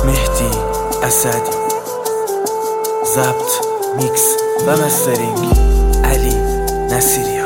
مهدی اسدی، ضبط، میکس و مسترینگ علی نصیریان.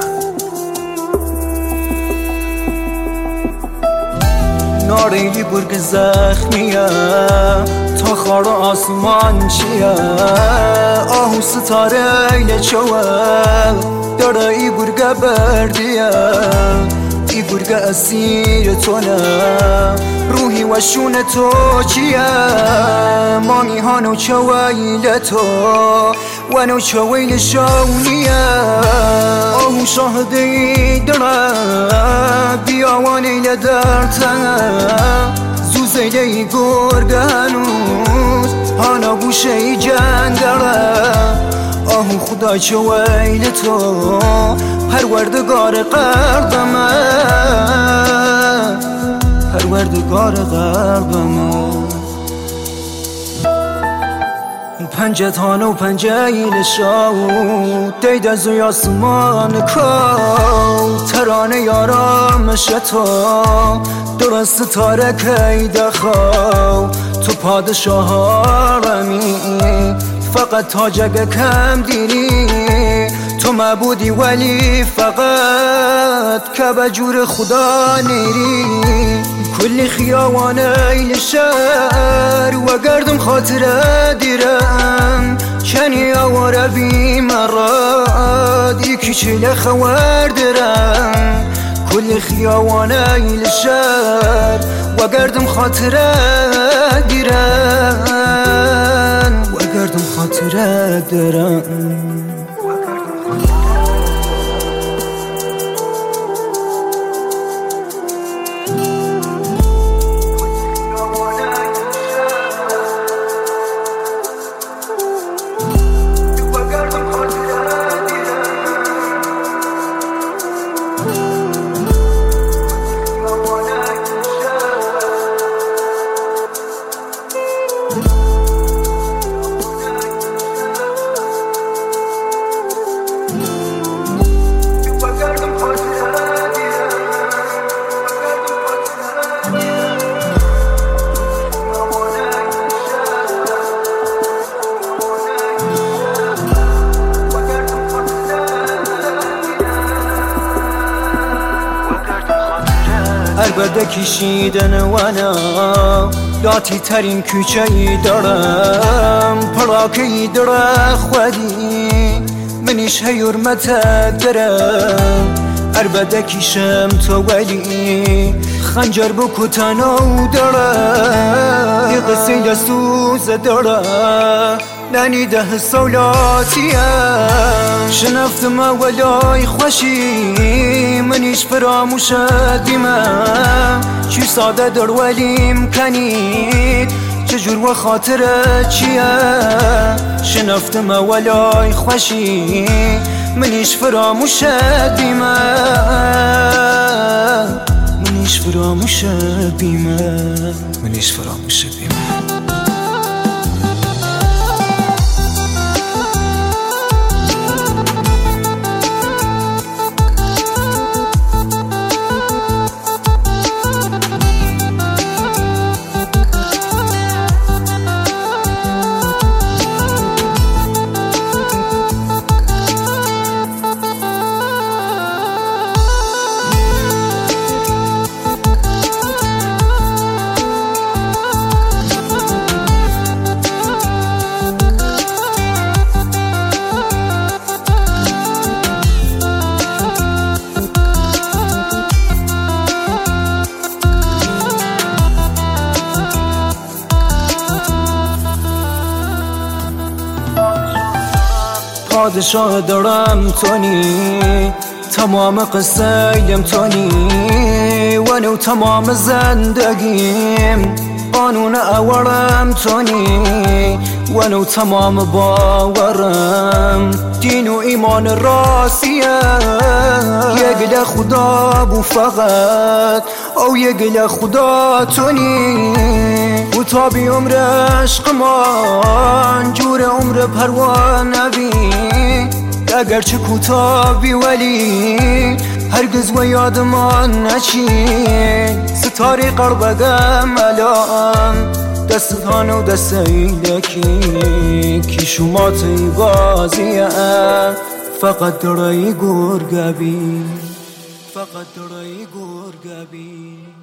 ناریلی گرگ زخمیه تا خار آسمان چیه، آهو ستاره ایل چوه داره ای گرگ بردیه، ای گرگ اسیر تونه روحی و شون تو چیه، مامی هانو چویل تو و نو چویل شونیه، آهو شاهدی داره بیاوانی لدرتنه زوزیله ای گرگ هنوز هانا گوشه ای جندره، آهو خدا چویل تو پروردگار قلبمه، پروردگار قلبمه. پنجه تانو پنجه ایل شاو دید از اوی آسمان کو ترانه یارامش تو درست تاره که دخو تو پادشاه هارمی فقط تاجگه کم دیری تو معبودی ولی فقط که بجور خدا نیری، کلی خیاوان ایل شهر و گردم خاطره دیرم کنی آواره بی مراد یکی چیل خوار درم، کلی خیاوان ایل شهر و گردم خاطره دیرم و گردم خاطره درم. عربده کشیدن وانا لاتی ترین کوچه ای دارم پراکه ای داره خودی منیش هیرمت درم، عربده کشم تو ولی خنجر بکو تنو داره یه قصه دستوز داره نانی ده سولاتیه شنفتم ولای خوشی منیش فراموش دیمه چی ساده در ولی امکنید چجور و خاطره چیه، شنفتم ولای خوشی منیش فراموش دیمه منیش فراموش بیمه منیش فراموش بیمه. پادشاه دارم تونی تمام قصه‌یم تونی و نو تمام زندگیم قانون اورم تونی و نو تمام باورم دین و ایمان راستیه یه گل خدا بو فقط او یه گل خدا تونی و تا بی عمر عشق من جور عمر پروانه بی اگرچه کوتاهی ولی هرگز و یادمان نچین ستاره قربگم الان دستان و دستیلکی کی شماتی بازیه فقط درای گرگبی